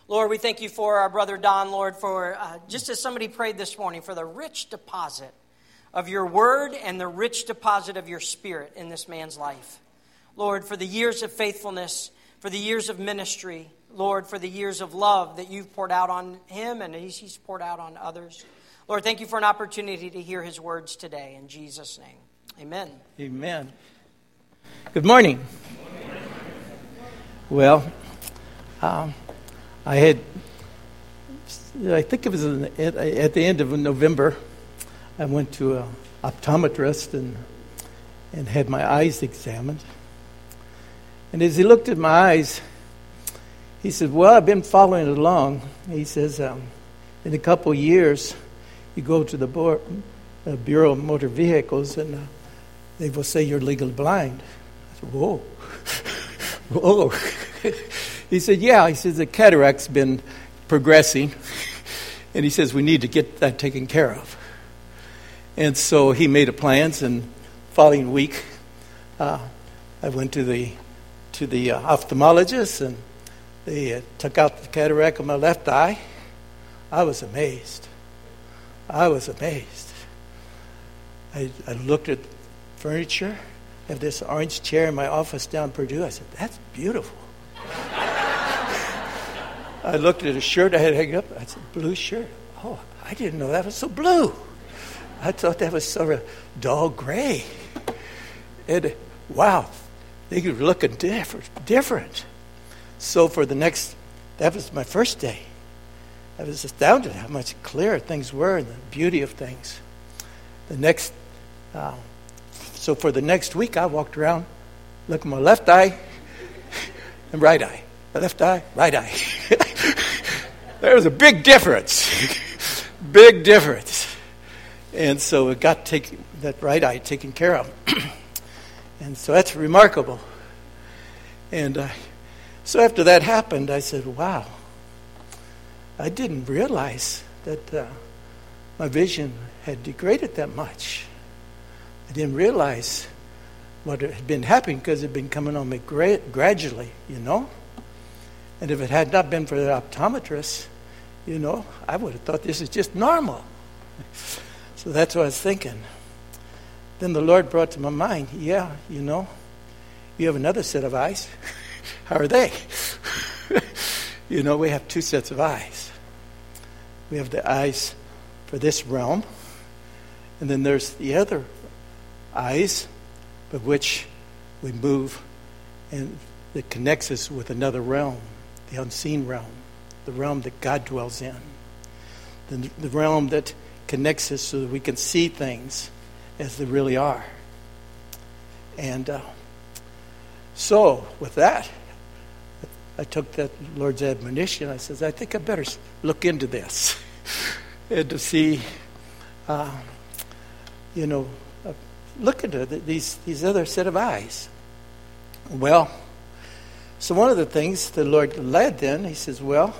Lord, we thank you for our brother Don, Lord, for just as somebody prayed this morning, for the rich deposit of your word and the rich deposit of your spirit in this man's life. Lord, for the years of faithfulness, for the years of ministry, Lord, for the years of love that you've poured out on him and he's poured out on others. Lord, thank you for an opportunity to hear his words today. In Jesus' name, amen. Amen. Good morning. Well, I think it was at the end of November, I went to an optometrist and had my eyes examined. And as he looked at my eyes, he said, well, I've been following it along. He says, in a couple of years, you go to the Bureau of Motor Vehicles and they will say you're legally blind. I said, whoa. Whoa. He said, yeah. He says the cataract's been progressing. And he says we need to get that taken care of. And so he made plans, and following week, I went to the ophthalmologist, and they took out the cataract of my left eye. I was amazed. I looked at furniture. I have this orange chair in my office down Purdue. I said, that's beautiful. I looked at a shirt I had hanging up. I said, blue shirt. Oh, I didn't know that was so blue. I thought that was sort of dull gray. And wow, they were looking different. So that was my first day. I was astounded how much clearer things were and the beauty of things. So for the next week, I walked around, looked at my left eye and right eye. My left eye, right eye. There was a big difference. Big difference. And so it got that right eye taken care of. And so that's remarkable. And so after that happened, I said, wow, I didn't realize that my vision had degraded that much. I didn't realize what had been happening because it had been coming on me gradually, And if it had not been for the optometrist, I would have thought this is just normal. So that's what I was thinking. Then the Lord brought to my mind, you have another set of eyes. How are they? We have two sets of eyes. We have the eyes for this realm, and then there's the other eyes by which we move, and that connects us with another realm, the unseen realm, the realm that God dwells in, the realm that connects us so that we can see things as they really are. And so with that, I took that Lord's admonition. I says, I think I better look into this and to see, look into these other set of eyes. Well, so one of the things the Lord led then, he says, the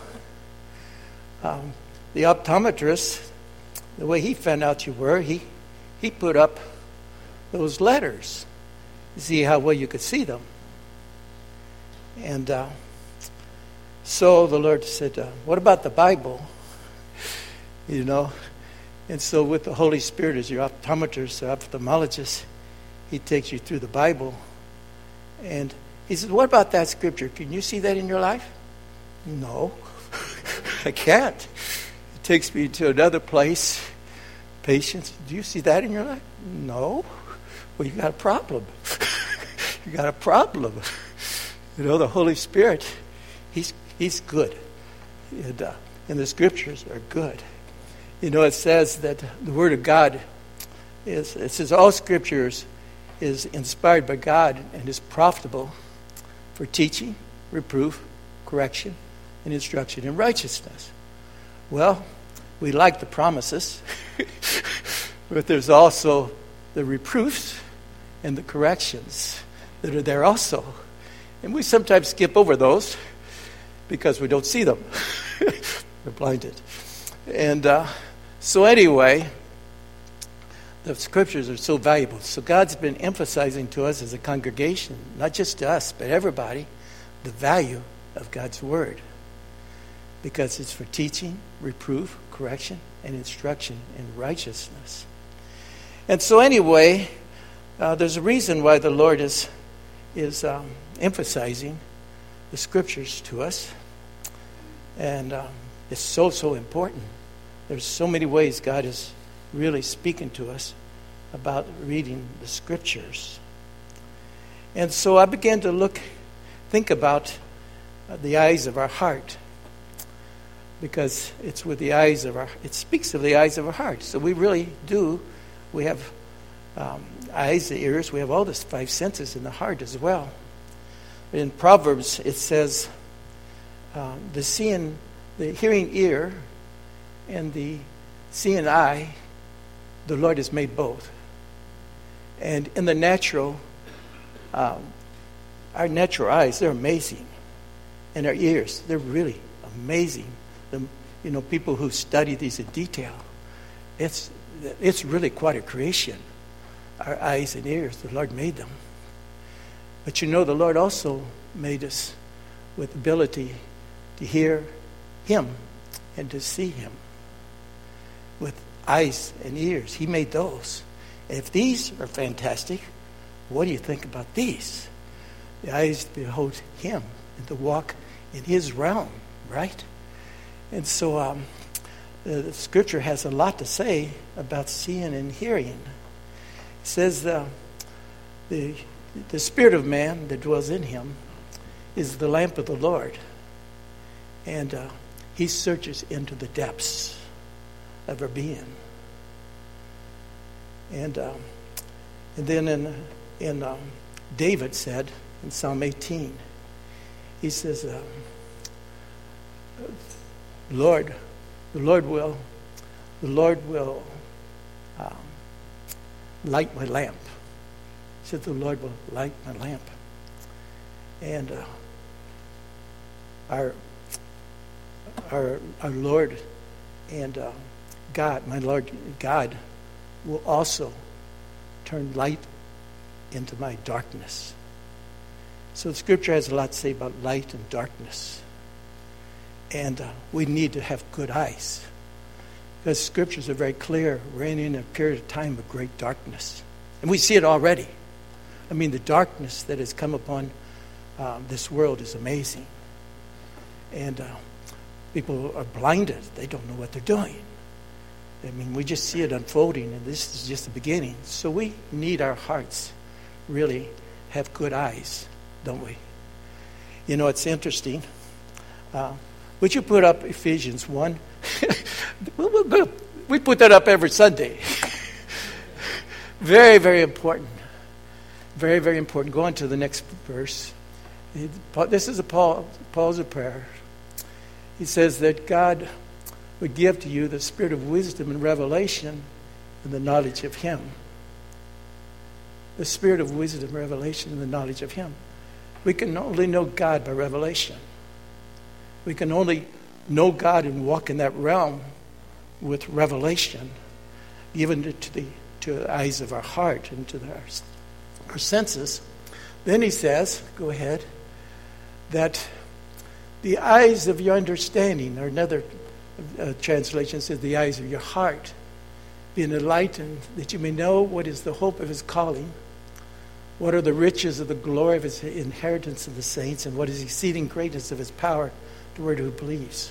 optometrist, the way he found out you were, he put up those letters to see how well you could see them. And so the Lord said, what about the Bible? And so with the Holy Spirit as your optometrist, ophthalmologist, he takes you through the Bible. And he says, what about that scripture? Can you see that in your life? No, I can't. It takes me to another place. Patience. Do you see that in your life? No. Well, you got a problem. You got a problem. The Holy Spirit, He's good. And the scriptures are good. It says that the Word of God it says all scriptures is inspired by God and is profitable for teaching, reproof, correction, and instruction in righteousness. Well, we like the promises, but there's also the reproofs and the corrections that are there also. And we sometimes skip over those because we don't see them. We're blinded. And so anyway, the scriptures are so valuable. So God's been emphasizing to us as a congregation, not just to us, but everybody, the value of God's word. because it's for teaching, reproof, correction, and instruction in righteousness. And so anyway, there's a reason why the Lord is emphasizing the Scriptures to us. And it's so important. There's so many ways God is really speaking to us about reading the Scriptures. And so I began to think about the eyes of our heart, because it's with the eyes of it speaks of the eyes of our heart. So we really do, we have eyes, the ears, we have all the 5 senses in the heart as well. In Proverbs it says, the hearing ear and the seeing eye, the Lord has made both. And in the natural, our natural eyes, they're amazing. And our ears, they're really amazing. People who study these in detail, it's really quite a creation. Our eyes and ears, the Lord made them. But the Lord also made us with ability to hear Him and to see Him. With eyes and ears, He made those. And if these are fantastic, what do you think about these? The eyes to behold Him and to walk in His realm, right? And so the Scripture has a lot to say about seeing and hearing. It says the spirit of man that dwells in him is the lamp of the Lord. And He searches into the depths of our being. And then in David said in Psalm 18, he says, the Lord will light my lamp. He said, the Lord will light my lamp. And our Lord and God, my Lord God, will also turn light into my darkness. So the Scripture has a lot to say about light and darkness. And we need to have good eyes, because Scriptures are very clear. We're in a period of time of great darkness. And we see it already. I mean, the darkness that has come upon this world is amazing. And people are blinded. They don't know what they're doing. I mean, we just see it unfolding, and this is just the beginning. So we need our hearts really have good eyes, don't we? It's interesting. Would you put up Ephesians 1? We put that up every Sunday. Very, very important. Very, very important. Go on to the next verse. This is Paul's prayer. He says that God would give to you the spirit of wisdom and revelation and the knowledge of Him. The spirit of wisdom, revelation, and the knowledge of Him. We can only know God by revelation. We can only know God and walk in that realm with revelation given to the eyes of our heart and to our senses. Then he says, go ahead, that the eyes of your understanding, or another translation says the eyes of your heart, being enlightened, that you may know what is the hope of His calling, what are the riches of the glory of His inheritance of the saints, and what is the exceeding greatness of His power toward who believes.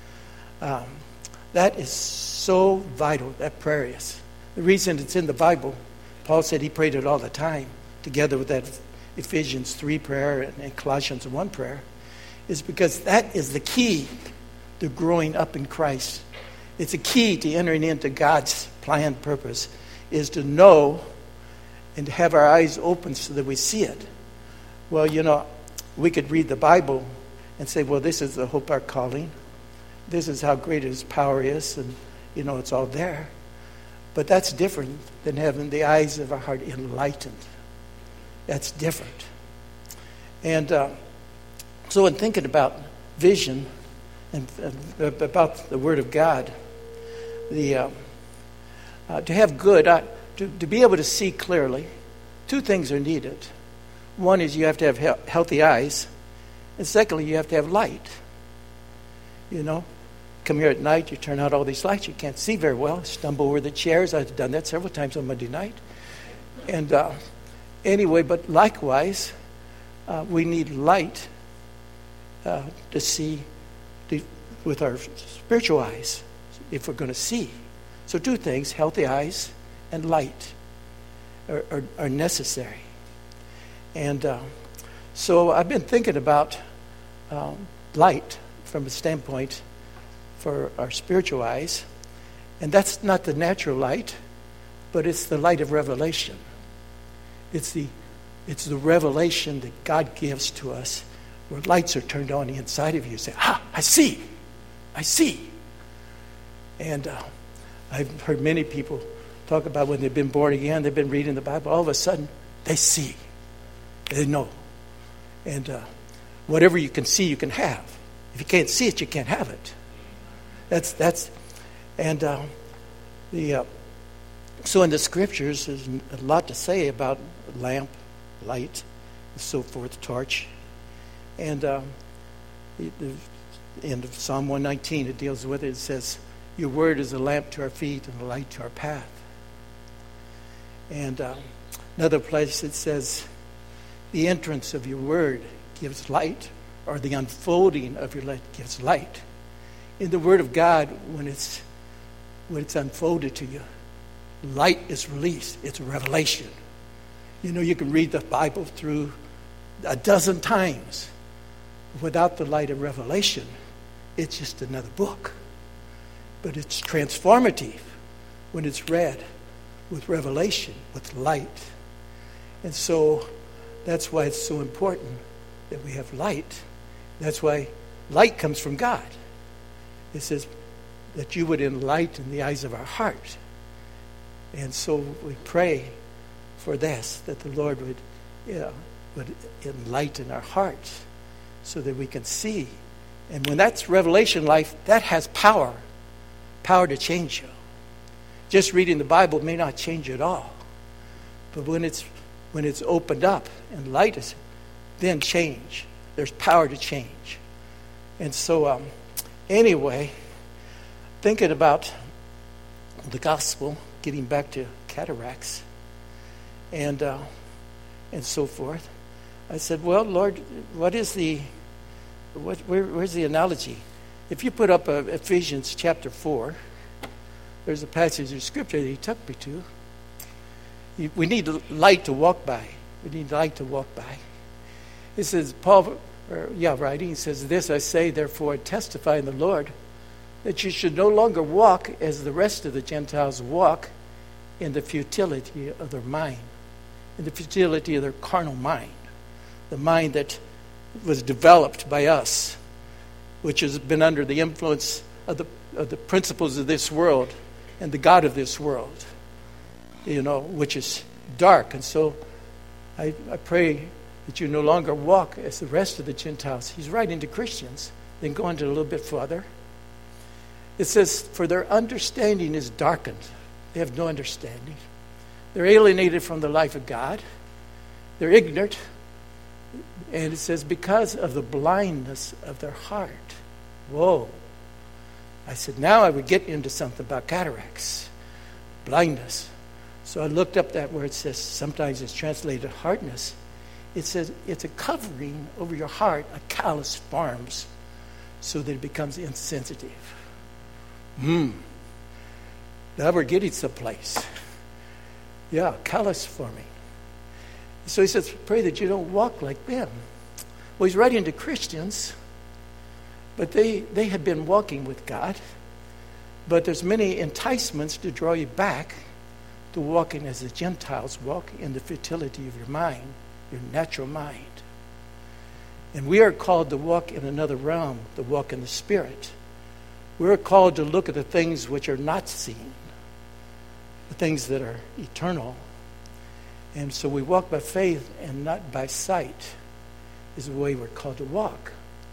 That is so vital, that prayer is. The reason it's in the Bible, Paul said he prayed it all the time, together with that Ephesians 3 prayer and Colossians 1 prayer, is because that is the key to growing up in Christ. It's a key to entering into God's planned purpose, is to know and to have our eyes open so that we see it. Well, we could read the Bible and say, well, this is the hope of our calling. This is how great His power is, and, it's all there. But that's different than having the eyes of our heart enlightened. That's different. And so in thinking about vision and about the Word of God, to have good, to be able to see clearly, two things are needed. One is you have to have healthy eyes, and secondly, you have to have light. You know, come here at night, you turn out all these lights, you can't see very well, stumble over the chairs. I've done that several times on Monday night. And anyway, but likewise, we need light to see with our spiritual eyes if we're going to see. So two things, healthy eyes and light are necessary. And so I've been thinking about light from a standpoint for our spiritual eyes. And that's not the natural light, but it's the light of revelation. It's the revelation that God gives to us, where lights are turned on the inside of you. You say, I see. And I've heard many people talk about when they've been born again, they've been reading the Bible, all of a sudden they see. They know. And whatever you can see, you can have. If you can't see it, you can't have it. So in the scriptures, there's a lot to say about lamp, light, and so forth, torch. And the end of Psalm 119, it deals with it. It says, your word is a lamp to our feet and a light to our path. And another place it says, the entrance of your word gives light, or the unfolding of your light gives light. In the word of God, when it's unfolded to you, light is released. It's a revelation. You know, you can read the Bible through a dozen times. Without the light of revelation, it's just another book. But it's transformative when it's read with revelation, with light. And so that's why it's so important that we have light. That's why light comes from God. It says that you would enlighten the eyes of our heart. And so we pray for this, that the Lord would enlighten our hearts so that we can see. And when that's revelation life, that has power to change you. Just reading the Bible may not change you at all. But when it's opened up and light is, then change. There's power to change. And so anyway, thinking about the gospel, getting back to cataracts and so forth, I said, well, Lord, where's the analogy? If you put up Ephesians chapter 4, there's a passage of scripture that he took me to. We need light to walk by. It says, writing, he says, this I say, therefore, testify in the Lord, that you should no longer walk as the rest of the Gentiles walk in the futility of their mind, in the futility of their carnal mind, the mind that was developed by us, which has been under the influence of the principles of this world and the god of this world, which is dark. And so I pray that you no longer walk as the rest of the Gentiles. He's writing to Christians. Then go on to a little bit further. It says, for their understanding is darkened. They have no understanding. They're alienated from the life of God. They're ignorant. And it says, because of the blindness of their heart. Whoa. I said, now I would get into something about cataracts. Blindness. So I looked up that where it says, sometimes it's translated hardness. It says it's a covering over your heart, a callus forms, so that it becomes insensitive. Now we're getting someplace. Yeah, callus forming. So he says, pray that you don't walk like them. Well, he's writing to Christians, but they had been walking with God. But there's many enticements to draw you back to walking as the Gentiles walk in the futility of your mind, your natural mind. And we are called to walk in another realm, to walk in the Spirit. We're called to look at the things which are not seen, the things that are eternal. And so we walk by faith and not by sight is the way we're called to walk.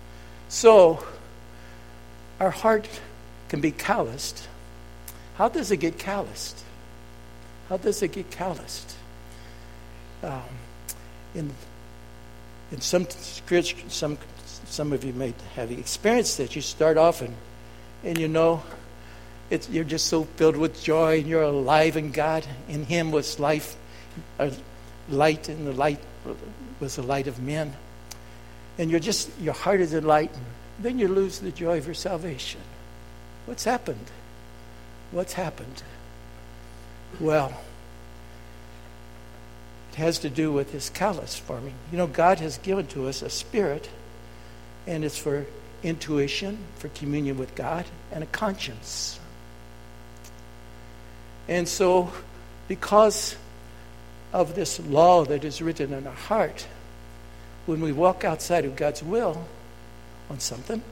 So our heart can be calloused. How does it get calloused? In some some of you may have experienced it. You start off and you know, you're just so filled with joy, and you're alive in God. In Him was life, light, and the light was the light of men. And your heart is enlightened. Then you lose the joy of your salvation. What's happened? What's happened? Well, it has to do with this callous forming. You know, God has given to us a spirit, and it's for intuition, for communion with God, and a conscience. And so, because of this law that is written in our heart, when we walk outside of God's will on something,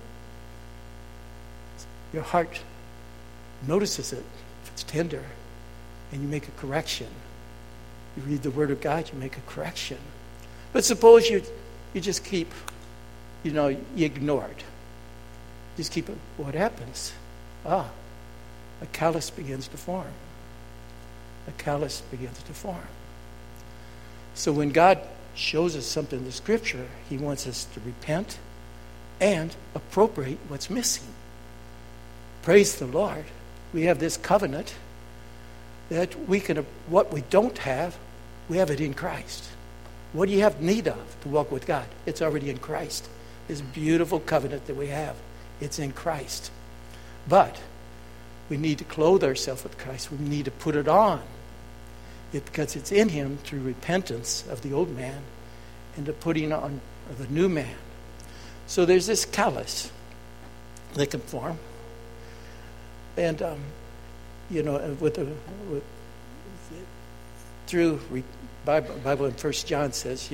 your heart notices it if it's tender, and you make a correction. You read the Word of God, you make a correction. But suppose you just keep, you ignore it. Just keep it. What happens? A callus begins to form. A callus begins to form. So when God shows us something in the Scripture, He wants us to repent and appropriate what's missing. Praise the Lord. We have this covenant that we can, what we don't have, we have it in Christ. What do you have need of to walk with God? It's already in Christ. This beautiful covenant that we have, it's in Christ. But we need to clothe ourselves with Christ. We need to put it on. Because it's in Him through repentance of the old man and the putting on of the new man. So there's this callus that can form. And, through Bible in 1 John says,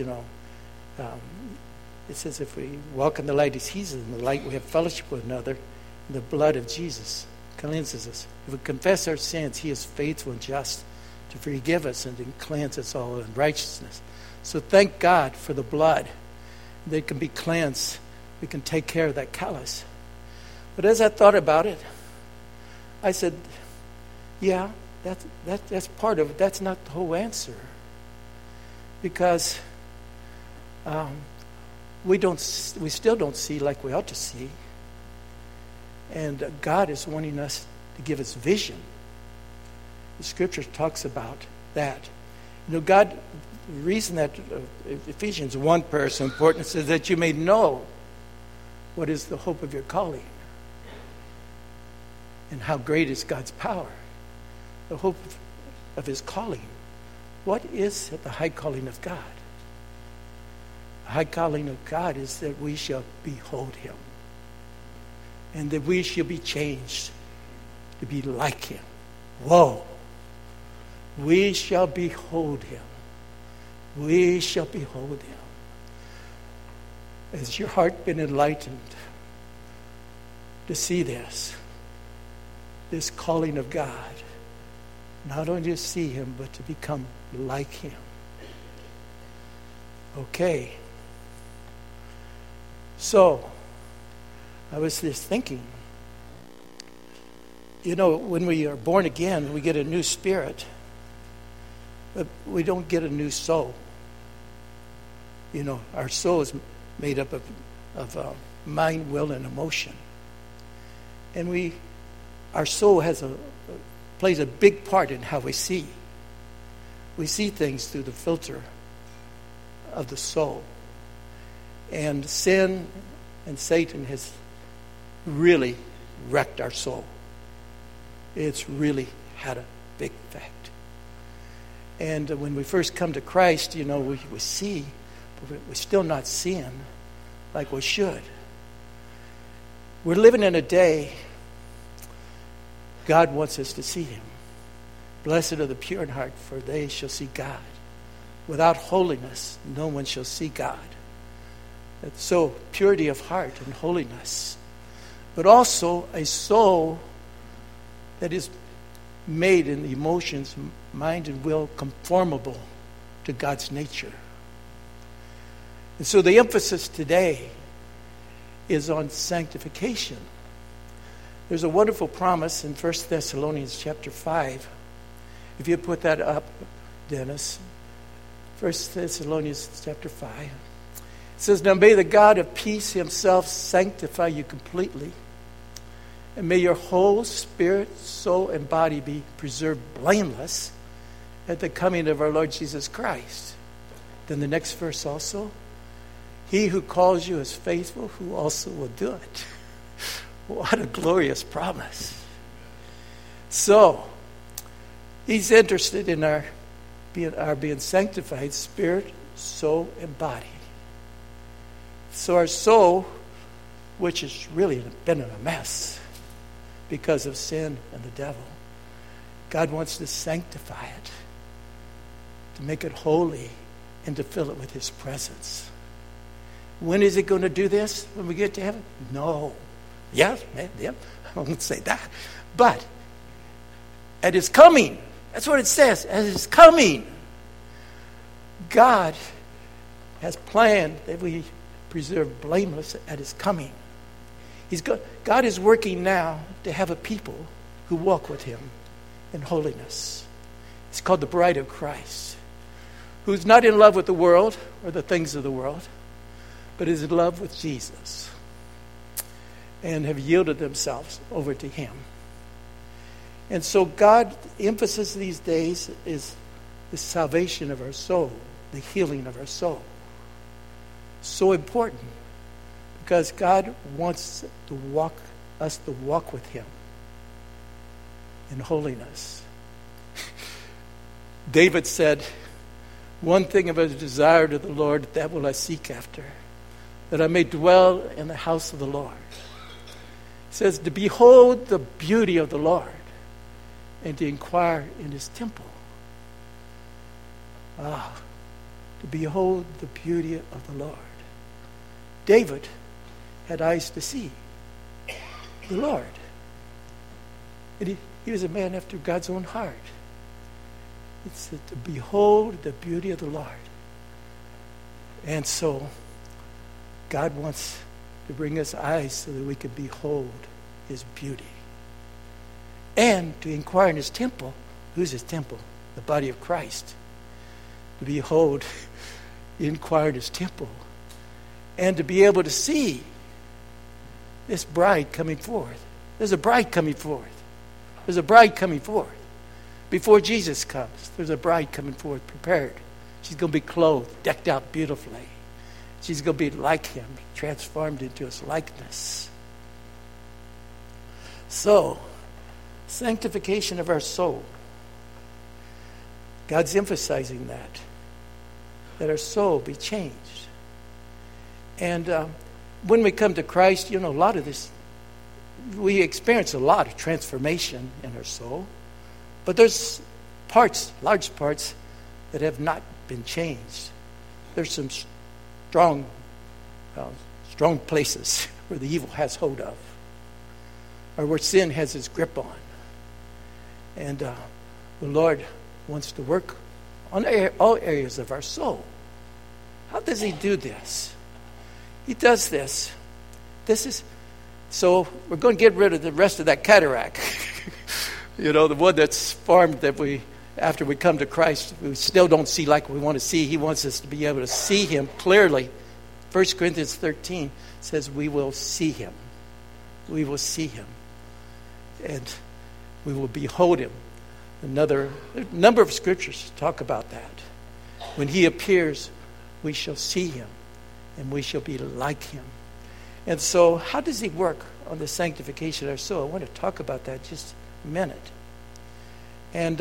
it says if we walk in the light as He's in the light, we have fellowship with another. The blood of Jesus cleanses us. If we confess our sins, He is faithful and just to forgive us and to cleanse us all unrighteousness. So thank God for the blood. They can be cleansed. We can take care of that callus. But as I thought about it, I said, yeah, that's part of it. That's not the whole answer. Because we still don't see like we ought to see. And God is wanting us to give us vision. The Scripture talks about that. God, the reason that Ephesians 1 prayer is so important, it says that you may know what is the hope of your calling and how great is God's power. The hope of His calling. What is the high calling of God? The high calling of God is that we shall behold Him and that we shall be changed to be like Him. Whoa! We shall behold Him. We shall behold Him. Has your heart been enlightened to see this calling of God? Not only to see Him, but to become like Him. Okay. So, I was just thinking, when we are born again, we get a new spirit, but we don't get a new soul. Our soul is made up of mind, will, and emotion. And our soul plays a big part in how we see. We see things through the filter of the soul. And sin and Satan has really wrecked our soul. It's really had a big effect. And when we first come to Christ, we see, but we're still not seeing like we should. We're living in a day God wants us to see Him. Blessed are the pure in heart, for they shall see God. Without holiness, no one shall see God. So, purity of heart and holiness. But also a soul that is made in the emotions, mind, and will conformable to God's nature. And so the emphasis today is on sanctification. There's a wonderful promise in 1 Thessalonians chapter 5. If you put that up, Dennis. 1 Thessalonians chapter 5. It says, now may the God of peace himself sanctify you completely, and may your whole spirit, soul, and body be preserved blameless at the coming of our Lord Jesus Christ. Then the next verse also, he who calls you is faithful, who also will do it. What a glorious promise. So, he's interested in our being sanctified, spirit, soul, and body. So our soul, which has really been in a mess because of sin and the devil, God wants to sanctify it, to make it holy, and to fill it with his presence. When is it going to do this? When we get to heaven? No. Yes, I won't say that. But at his coming, that's what it says, at his coming, God has planned that we preserve blameless at his coming. God is working now to have a people who walk with him in holiness. It's called the bride of Christ, who's not in love with the world or the things of the world, but is in love with Jesus and have yielded themselves over to him. And so God's emphasis these days is the salvation of our soul, the healing of our soul. So important because God wants us to walk with him in holiness. David said, one thing of a desire to the Lord, that will I seek after, that I may dwell in the house of the Lord. It says, to behold the beauty of the Lord and to inquire in his temple. To behold the beauty of the Lord. David had eyes to see the Lord. And he was a man after God's own heart. It said to behold the beauty of the Lord. And so God wants to bring us eyes so that we can behold his beauty. And to inquire in his temple. Who's his temple? The body of Christ. To behold, inquire in his temple. And to be able to see this bride coming forth. There's a bride coming forth. There's a bride coming forth. Before Jesus comes, there's a bride coming forth prepared. She's going to be clothed, decked out beautifully. She's going to be like him, transformed into his likeness. So, sanctification of our soul. God's emphasizing that our soul be changed. And when we come to Christ, a lot of this, we experience a lot of transformation in our soul. But there's large parts, that have not been changed. There's some strong places where the evil has hold of, or where sin has its grip on. And the Lord wants to work on all areas of our soul. How does he do this? He does this. So we're going to get rid of the rest of that cataract. The one that's formed that after we come to Christ, we still don't see like we want to see. He wants us to be able to see him clearly. 1 Corinthians 13 says we will see him. We will see him. And we will behold him. A number of scriptures talk about that. When he appears, we shall see him. And we shall be like him. And so, how does he work on the sanctification of our soul? I want to talk about that just a minute. And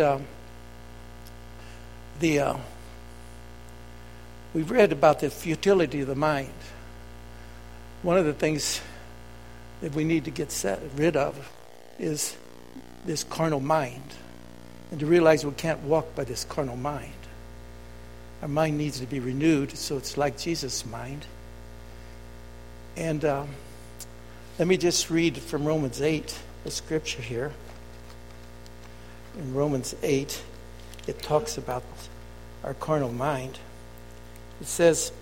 we've read about the futility of the mind. One of the things that we need to get rid of is this carnal mind. And to realize we can't walk by this carnal mind. Our mind needs to be renewed so it's like Jesus' mind. And let me just read from Romans 8, a scripture here. In Romans 8, it talks about our carnal mind. It says,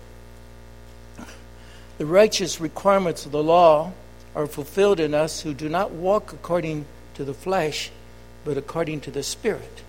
the righteous requirements of the law are fulfilled in us who do not walk according to the flesh, but according to the Spirit.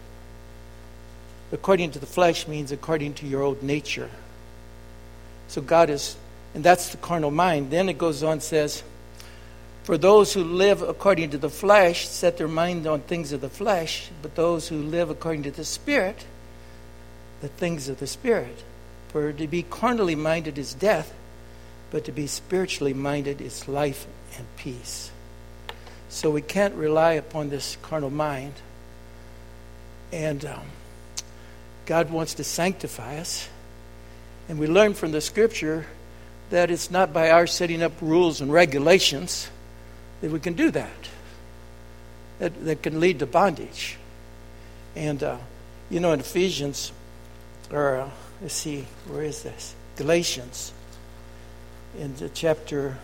According to the flesh means according to your old nature. So God is And that's the carnal mind. Then it goes on and says, for those who live according to the flesh set their mind on things of the flesh, but those who live according to the Spirit, the things of the Spirit. For to be carnally minded is death, but to be spiritually minded is life and peace. So we can't rely upon this carnal mind. And God wants to sanctify us. And we learn from the Scripture that it's not by our setting up rules and regulations that we can do that. That can lead to bondage. And, in Ephesians, or let's see, where is this? Galatians, in the chapter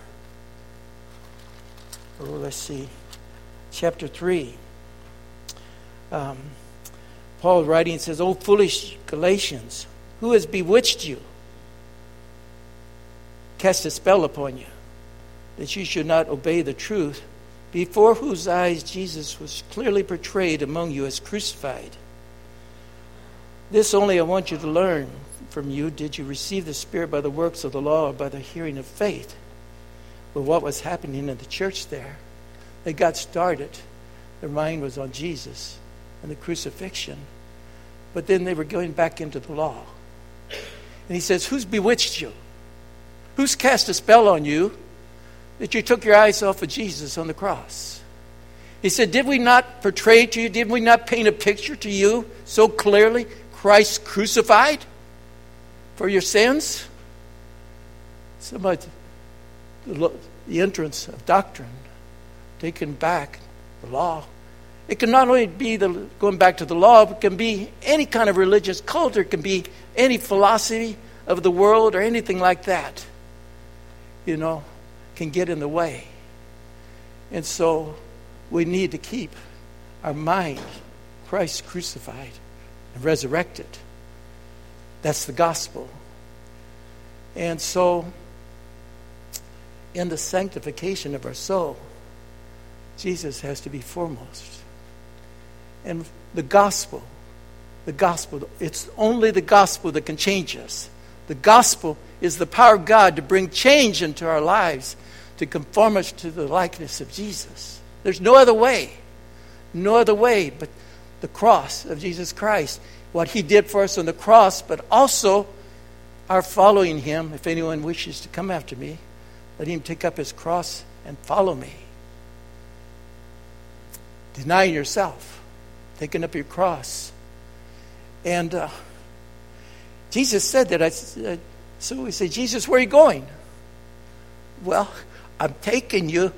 3. Paul writing says, "O foolish Galatians, who has bewitched you? Cast a spell upon you, that you should not obey the truth, before whose eyes Jesus was clearly portrayed among you as crucified. This only I want you to learn from you. Did you receive the Spirit by the works of the law or by the hearing of faith?" Well, what was happening in the church there? They got started. Their mind was on Jesus and the crucifixion. But then they were going back into the law. And he says, who's bewitched you? Who's cast a spell on you that you took your eyes off of Jesus on the cross? He said, did we not portray to you, did we not paint a picture to you so clearly? Christ crucified for your sins? Somebody, the entrance of doctrine, taking back the law. It can not only be going back to the law, but it can be any kind of religious cult, or it can be any philosophy of the world or anything like that. Can get in the way. And so we need to keep our mind Christ crucified and resurrected. That's the gospel. And so in the sanctification of our soul, Jesus has to be foremost. And the gospel, it's only the gospel that can change us. The gospel is the power of God to bring change into our lives, to conform us to the likeness of Jesus. There's no other way but the cross of Jesus Christ. What he did for us on the cross, but also our following him. If anyone wishes to come after me, let him take up his cross and follow me. Denying yourself, taking up your cross. And Jesus said that. So we say, Jesus, where are you going? Well, I'm taking you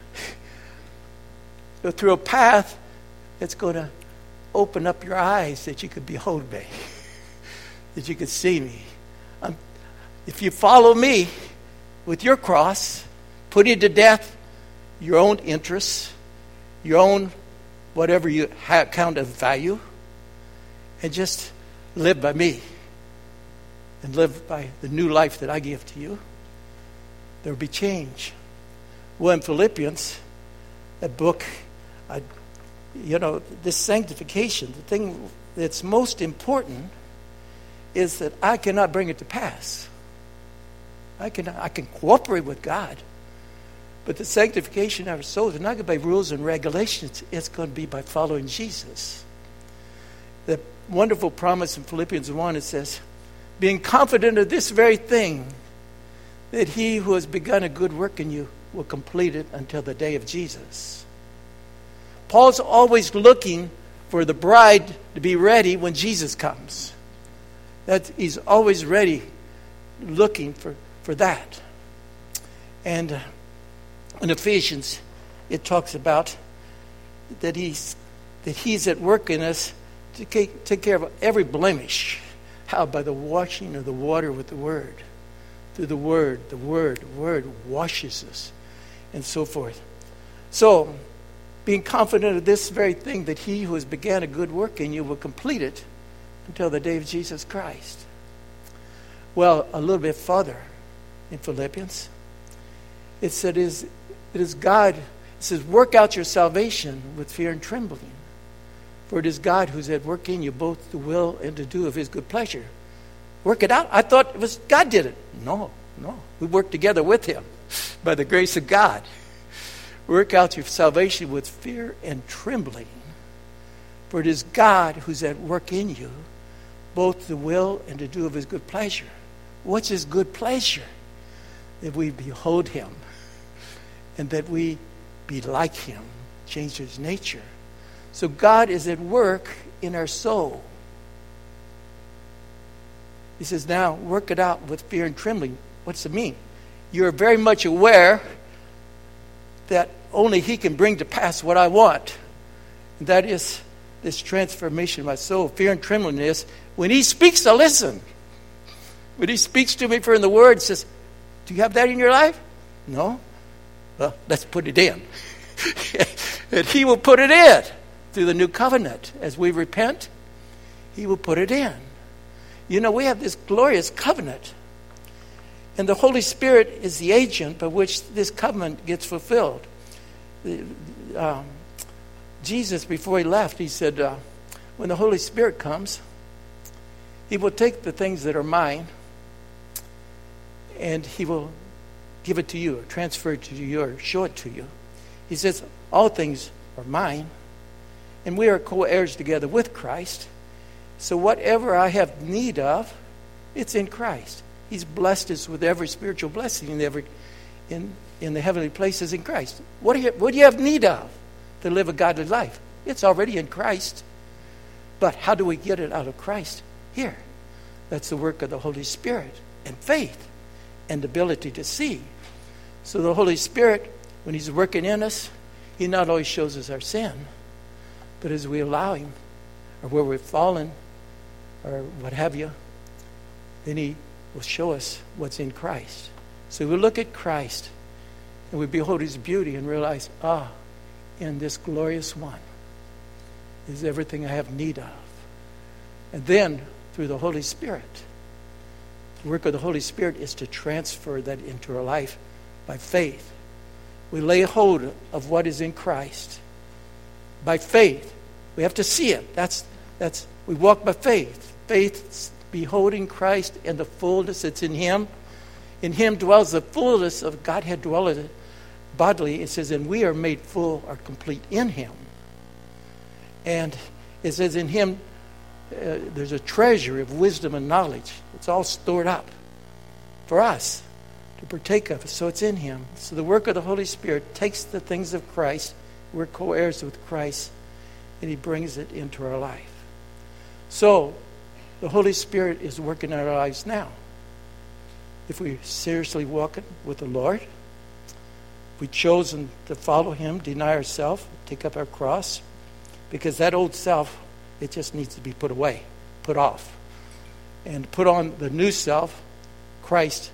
through a path that's going to open up your eyes that you could behold me, that you could see me. If you follow me with your cross, putting to death your own interests, your own whatever you count of value, and just live by me and live by the new life that I give to you, there will be change. Well, in Philippians, that book, this sanctification, the thing that's most important is that I cannot bring it to pass. I can cooperate with God, but the sanctification of our souls is not going to be by rules and regulations. It's going to be by following Jesus. The wonderful promise in Philippians 1, it says, being confident of this very thing, that he who has begun a good work in you will complete it until the day of Jesus. Paul's always looking for the bride to be ready when Jesus comes. He's always ready, looking for that. And in Ephesians, it talks about that he's at work in us to take care of every blemish. How? By the washing of the water with the word. Through the word washes us, and so forth. So, being confident of this very thing, that he who has began a good work in you will complete it until the day of Jesus Christ. Well, a little bit further in Philippians, it said, it is God, it says, work out your salvation with fear and trembling. For it is God who's at work in you, both to will and to do of his good pleasure. Work it out. I thought it was God did it. No, No. We work together with him by the grace of God. Work out your salvation with fear and trembling. For it is God who's at work in you, both to will and to do of his good pleasure. What's his good pleasure? That we behold him and that we be like him, change his nature. So God is at work in our soul. He says, now work it out with fear and trembling. What's it mean? You're very much aware that only he can bring to pass what I want. And that is this transformation of my soul. Fear and trembling is when he speaks, I listen. When he speaks to me from the word, says, do you have that in your life? No? Well, let's put it in. And he will put it in through the new covenant. As we repent, he will put it in. You know, we have this glorious covenant. And the Holy Spirit is the agent by which this covenant gets fulfilled. Jesus, before he left, he said, when the Holy Spirit comes, he will take the things that are mine and he will give it to you, or transfer it to you, or show it to you. He says, all things are mine, and we are co-heirs together with Christ. So whatever I have need of, it's in Christ. He's blessed us with every spiritual blessing in the heavenly places in Christ. What do you have need of to live a godly life? It's already in Christ. But how do we get it out of Christ? Here. That's the work of the Holy Spirit and faith and ability to see. So the Holy Spirit, when he's working in us, he not only shows us our sin, but as we allow him, or where we've fallen, or what have you, then he will show us what's in Christ. So we look at Christ and we behold his beauty and realize, in this glorious one is everything I have need of. And then through the Holy Spirit, the work of the Holy Spirit is to transfer that into our life by faith. We lay hold of what is in Christ by faith. We have to see it. That's we walk by faith. Faith beholding Christ and the fullness that's in him. In him dwells the fullness of Godhead dwelleth bodily. It says, and we are made full or complete in him. And it says in him there's a treasure of wisdom and knowledge. It's all stored up for us to partake of it. So it's in him. So the work of the Holy Spirit takes the things of Christ. We're co-heirs with Christ. And he brings it into our life. So the Holy Spirit is working in our lives now. If we're seriously walking with the Lord, if we've chosen to follow him, deny ourselves, take up our cross, because that old self, it just needs to be put away, put off, and put on the new self, Christ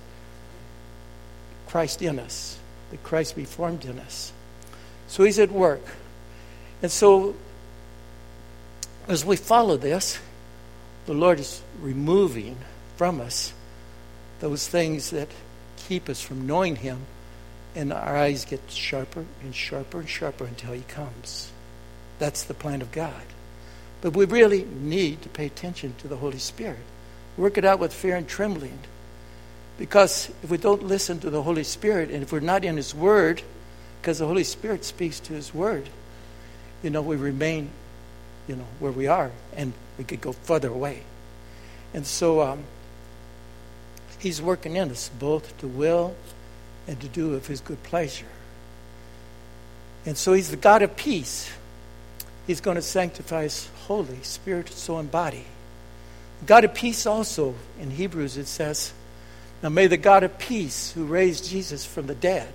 in us, that Christ be formed in us. So he's at work. And so as we follow this, the Lord is removing from us those things that keep us from knowing him, and our eyes get sharper and sharper and sharper until he comes. That's the plan of God. But we really need to pay attention to the Holy Spirit. Work it out with fear and trembling. Because if we don't listen to the Holy Spirit, and if we're not in his word, because the Holy Spirit speaks to his word, we remain, where we are, and we could go further away. And so he's working in us both to will and to do of his good pleasure. And so he's the God of peace. He's going to sanctify us wholly, spirit, soul, and body. God of peace also, in Hebrews it says, now may the God of peace, who raised Jesus from the dead,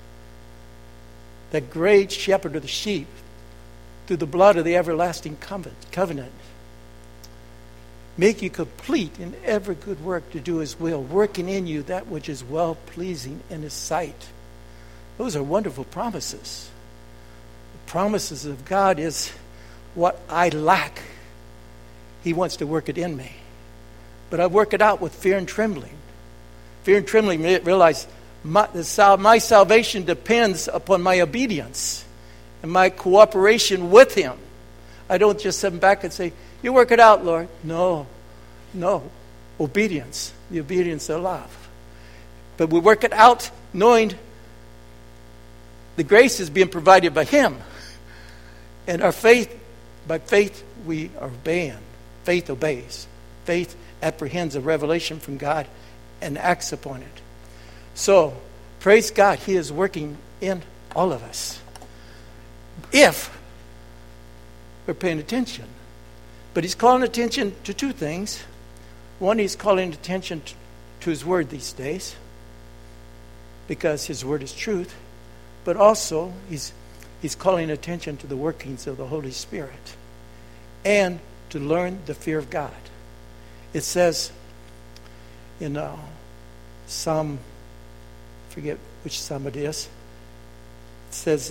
that great shepherd of the sheep, through the blood of the everlasting covenant, make you complete in every good work to do his will, working in you that which is well-pleasing in his sight. Those are wonderful promises. The promises of God is what I lack. He wants to work it in me. But I work it out with fear and trembling. Fear and trembling, realize my salvation depends upon my obedience and my cooperation with him. I don't just sit back and say, you work it out, Lord. No. Obedience. The obedience of love. But we work it out knowing the grace is being provided by Him. And our faith, by faith we are obeying. Faith obeys. Faith apprehends a revelation from God and acts upon it. So, praise God, He is working in all of us. If we're paying attention. But He's calling attention to two things. One, He's calling attention to His Word these days, because His Word is truth. But also, He's calling attention to the workings of the Holy Spirit and to learn the fear of God. It says in Psalm, forget which Psalm it is, it says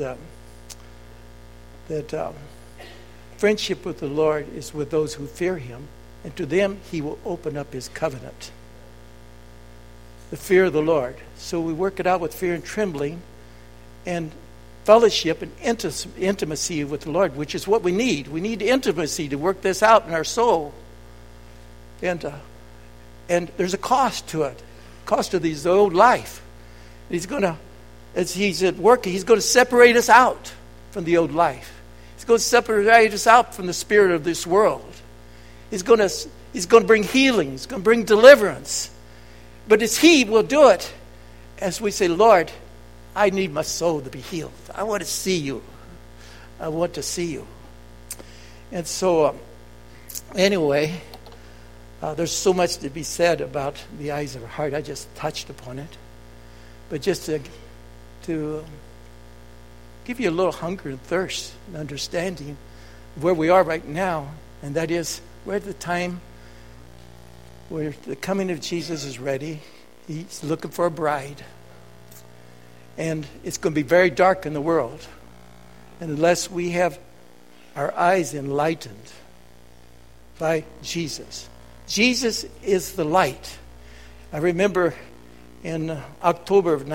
that friendship with the Lord is with those who fear Him, and to them He will open up His covenant. The fear of the Lord. So we work it out with fear and trembling and fellowship and intimacy with the Lord, which is what we need. We need intimacy to work this out in our soul. And there's a cost to it. Cost of the old life. He's going to, as He's at work, He's going to separate us out from the old life. He's going to separate us out from the spirit of this world. He's going to bring healing. He's going to bring deliverance. But it's He will do it as we say, Lord, I need my soul to be healed. I want to see You. I want to see You. And so, anyway, there's so much to be said about the eyes of our heart. I just touched upon it. But just to give you a little hunger and thirst and understanding of where we are right now, and that is we're at the time where the coming of Jesus is ready. He's looking for a bride. And it's going to be very dark in the world. And unless we have our eyes enlightened by Jesus. Jesus is the light. I remember in October of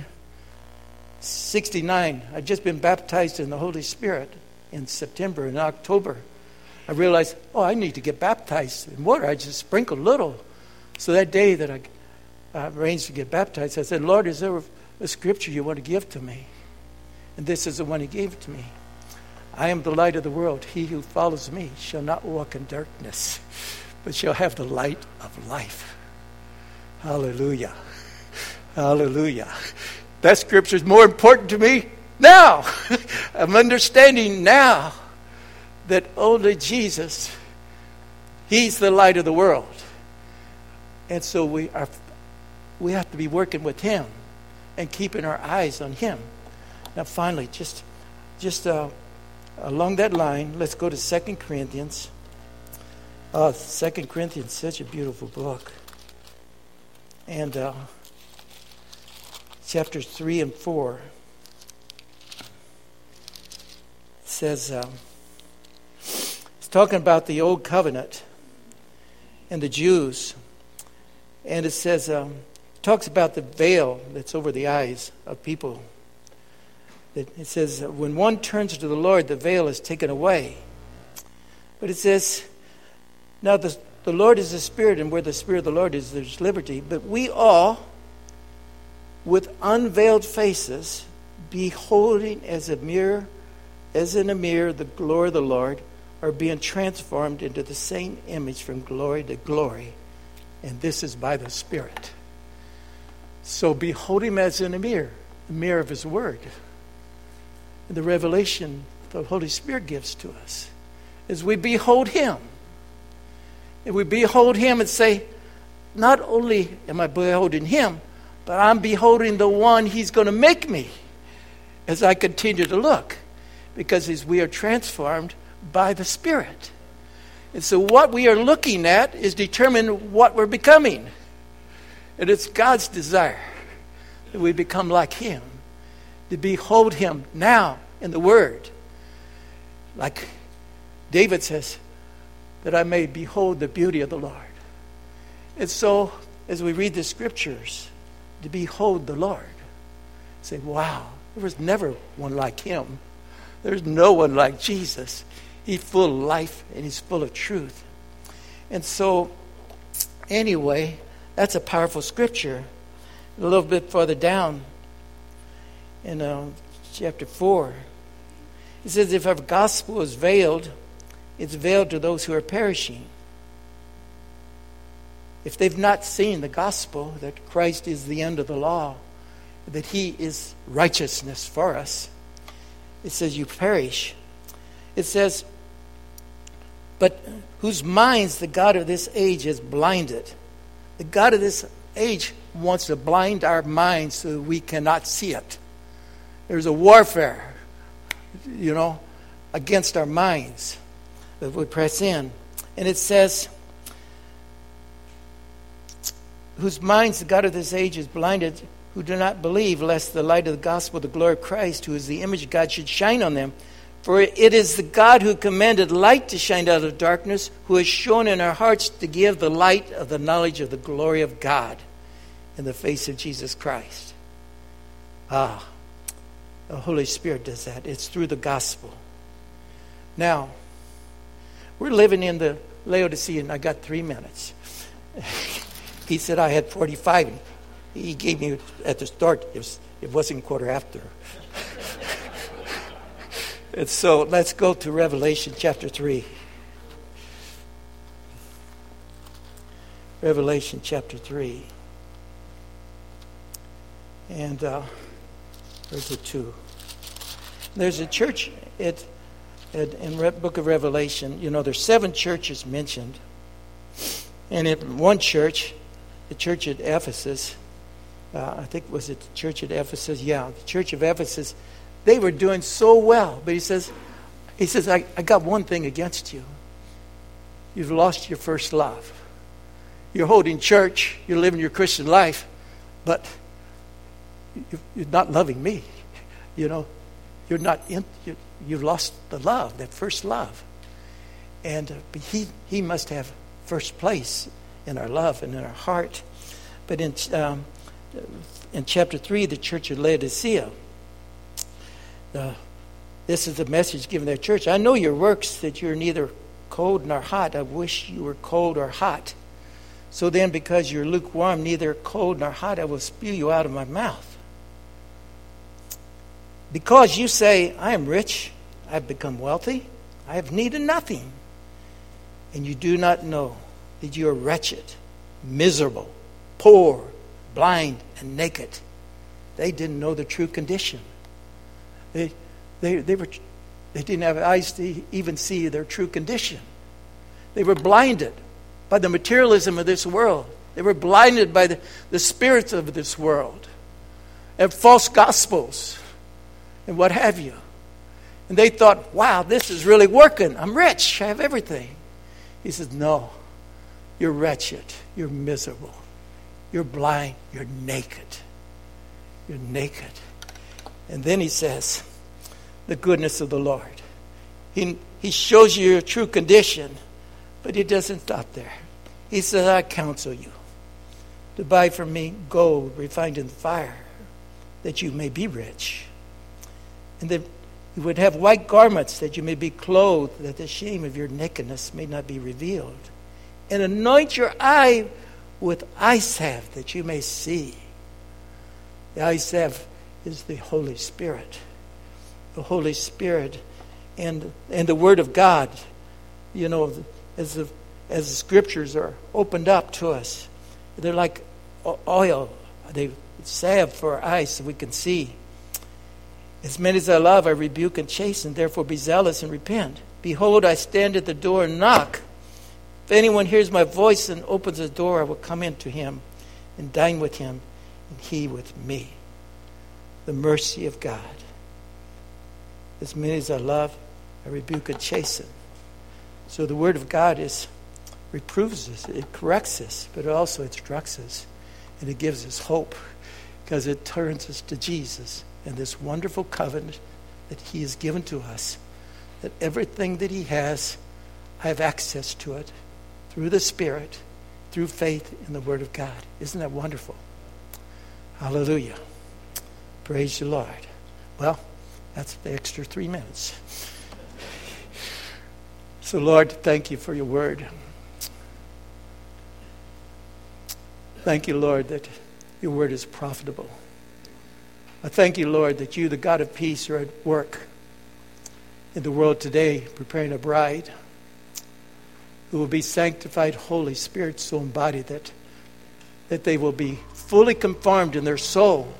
1969, I'd just been baptized in the Holy Spirit in September. In October, I realized, I need to get baptized in water. I just sprinkled a little. So that day that I arranged to get baptized, I said, Lord, is there a scripture You want to give to me? And this is the one He gave to me. I am the light of the world. He who follows me shall not walk in darkness, but shall have the light of life. Hallelujah. Hallelujah. That scripture is more important to me now. I'm understanding now that only Jesus, He's the light of the world. And so we have to be working with Him and keeping our eyes on Him. Now finally, just along that line, let's go to 2 Corinthians. 2 Corinthians, such a beautiful book. And chapters 3 and 4 says, it's talking about the old covenant and the Jews. And it says, talks about the veil that's over the eyes of people. It says, when one turns to the Lord, the veil is taken away. But it says, now the Lord is the Spirit, and where the Spirit of the Lord is, there's liberty. But we all, with unveiled faces, beholding as in a mirror the glory of the Lord, are being transformed into the same image from glory to glory. And this is by the Spirit. So behold Him as in a mirror of His Word. And the revelation the Holy Spirit gives to us as we behold Him. And we behold Him and say, not only am I beholding Him, but I'm beholding the one He's going to make me as I continue to look. Because as we are transformed by the Spirit. And so what we are looking at is determining what we're becoming. And it's God's desire that we become like Him. To behold Him now in the Word. Like David says, that I may behold the beauty of the Lord. And so, as we read the Scriptures, to behold the Lord. Say, wow, there was never one like Him. There's no one like Jesus. He's full of life and He's full of truth. And so, anyway, that's a powerful scripture. A little bit further down in chapter 4, it says, if our gospel is veiled, it's veiled to those who are perishing. If they've not seen the gospel, that Christ is the end of the law, that he is righteousness for us, it says you perish. It says, but whose minds the God of this age has blinded. The God of this age wants to blind our minds so that we cannot see it. There's a warfare, against our minds that we press in. And it says, whose minds the God of this age is blinded, who do not believe, lest the light of the gospel, the glory of Christ, who is the image of God, should shine on them. For it is the God who commanded light to shine out of darkness, who has shown in our hearts to give the light of the knowledge of the glory of God in the face of Jesus Christ. The Holy Spirit does that. It's through the gospel. Now, we're living in the Laodicean. I got 3 minutes. He said I had 45. He gave me at the start. It wasn't quarter after. And so let's go to Revelation chapter 3. Revelation chapter 3. And where's it 2? There's a church in the book of Revelation. There's 7 churches mentioned. And in one church, the church at Ephesus, I think was it the church at Ephesus? Yeah, the church of Ephesus. They were doing so well. But he says, I got one thing against you. You've lost your first love. You're holding church. You're living your Christian life. But you're not loving me. You're not you've lost the love, that first love. And he must have first place in our love and in our heart. But in chapter 3, the church of Laodicea, this is the message given to their church. I know your works, that you're neither cold nor hot. I wish you were cold or hot. So then, because you're lukewarm, neither cold nor hot, I will spew you out of my mouth. Because you say, I am rich, I have become wealthy, I have needed nothing. And you do not know that you are wretched, miserable, poor, blind, and naked. They didn't know the true condition. They didn't have eyes to even see their true condition. They were blinded by the materialism of this world. They were blinded by the spirits of this world and false gospels and what have you. And they thought, wow, this is really working. I'm rich. I have everything. He says, no, you're wretched. You're miserable. You're blind. You're naked. You're naked. And then he says, the goodness of the Lord. He shows you your true condition, but he doesn't stop there. He says, I counsel you to buy from me gold refined in the fire, that you may be rich. And that you would have white garments, that you may be clothed, that the shame of your nakedness may not be revealed. And anoint your eye with eye salve, that you may see. The eye salve is the Holy Spirit. The Holy Spirit and the Word of God. As the Scriptures are opened up to us, they're like oil. They salve for our eyes so we can see. As many as I love, I rebuke and chasten. Therefore be zealous and repent. Behold, I stand at the door and knock. If anyone hears my voice and opens the door, I will come into him and dine with him, and he with me. The mercy of God. As many as I love, I rebuke and chasten. So the Word of God reproves us, it corrects us, but also instructs us, and it gives us hope, because it turns us to Jesus and this wonderful covenant that he has given to us, that everything that he has, I have access to it through the Spirit, through faith in the Word of God. Isn't that wonderful? Hallelujah. Praise the Lord. Well, that's the extra 3 minutes. So, Lord, thank you for your word. Thank you, Lord, that Your word is profitable. I thank you, Lord, that you, the God of peace, are at work in the world today, preparing a bride who will be sanctified, holy, spirit, soul, and body, that they will be fully conformed in their soul,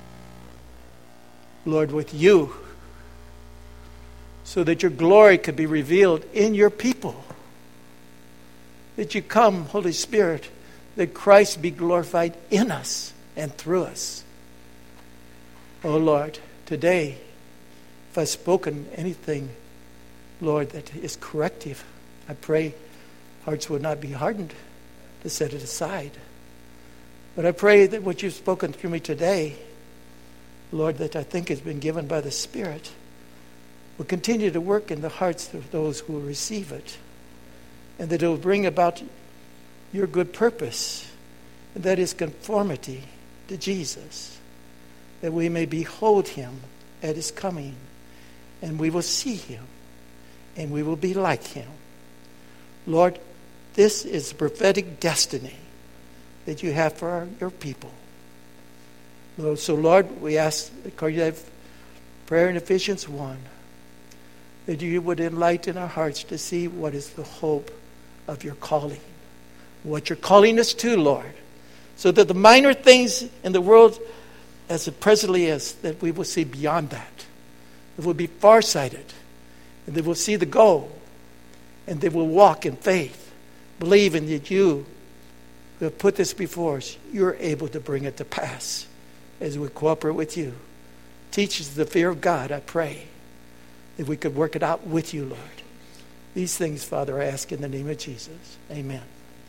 Lord, with you, so that your glory could be revealed in your people. That you come, Holy Spirit, that Christ be glorified in us and through us. Oh, Lord, today, if I've spoken anything, Lord, that is corrective, I pray hearts would not be hardened to set it aside. But I pray that what you've spoken through me today, Lord, that I think has been given by the Spirit, will continue to work in the hearts of those who will receive it, and that it will bring about your good purpose, and that is conformity to Jesus, that we may behold him at his coming, and we will see him, and we will be like him. Lord, this is the prophetic destiny that you have for your people. So, Lord, we ask, according to that prayer in Ephesians 1, that you would enlighten our hearts to see what is the hope of your calling, what you're calling us to, Lord, so that the minor things in the world as it presently is, that we will see beyond that. That we'll be farsighted, and that we'll see the goal, and that we'll walk in faith, believing that you who have put this before us, you're able to bring it to pass as we cooperate with you. Teach us the fear of God, I pray, that we could work it out with you, Lord. These things, Father, I ask in the name of Jesus. Amen.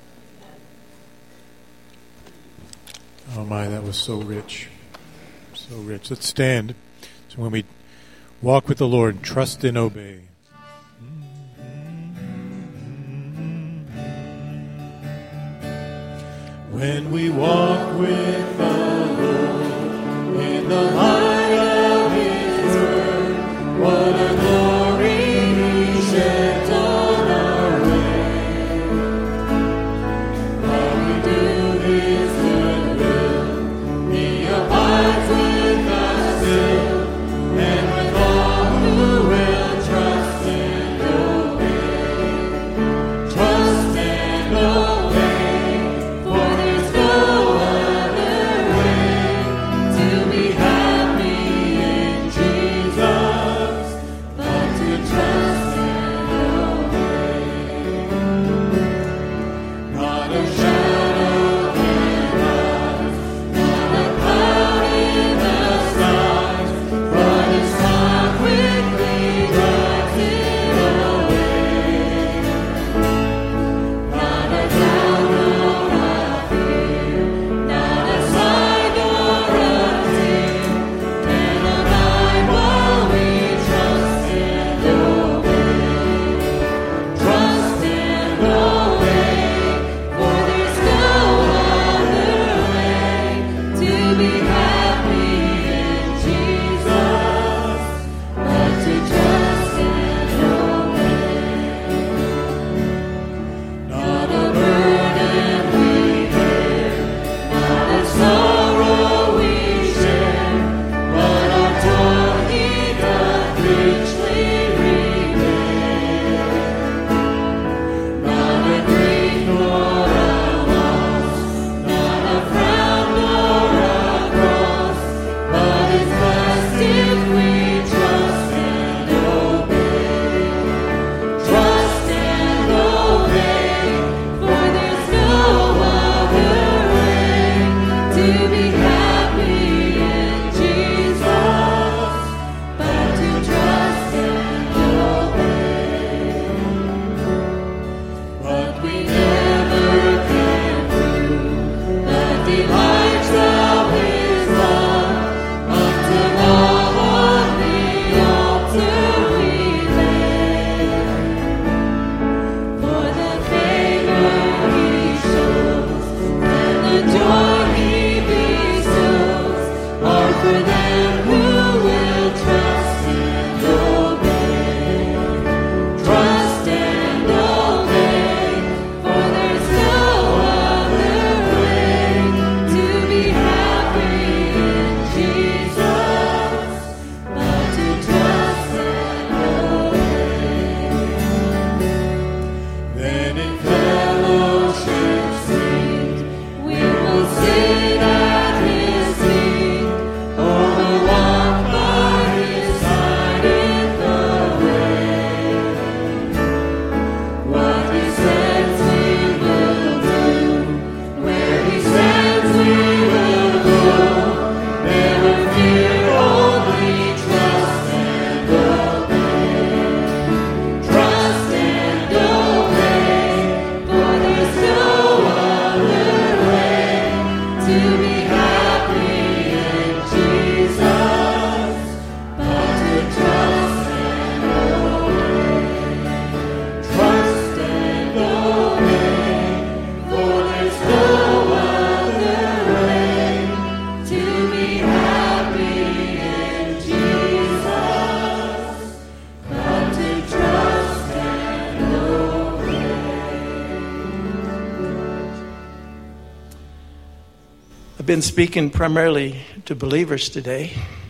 Oh my, that was so rich. So rich. Let's stand. So when we walk with the Lord, trust and obey. When we walk with the Lord in the light of his word, what a glory he sheds on our way. While we do his good will, he abides with us still, and with all who will trust and obey. Trust and obey. For there's no other way to be happy. I've been speaking primarily to believers today,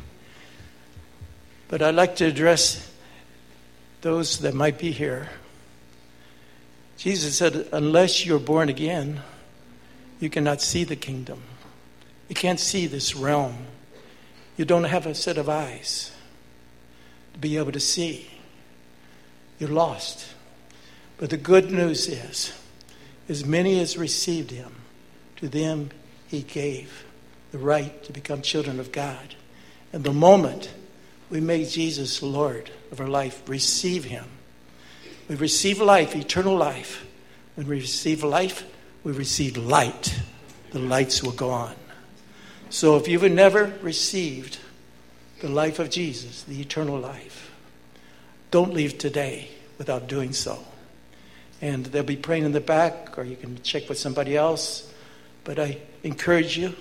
but I'd like to address those that might be here. Jesus said, unless you're born again, you cannot see the kingdom. You can't see this realm. You don't have a set of eyes to be able to see. You're lost. But the good news is, as many as received him, to them he gave the right to become children of God. And the moment we make Jesus Lord of our life, receive him, we receive life, eternal life. When we receive life, we receive light. The lights will go on. So if you've never received the life of Jesus, the eternal life, don't leave today without doing so. And they'll be praying in the back, or you can check with somebody else. But I encourage you,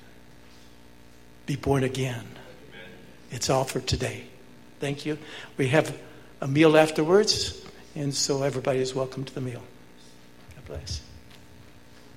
be born again. It's all for today. Thank you. We have a meal afterwards, and so everybody is welcome to the meal. God bless.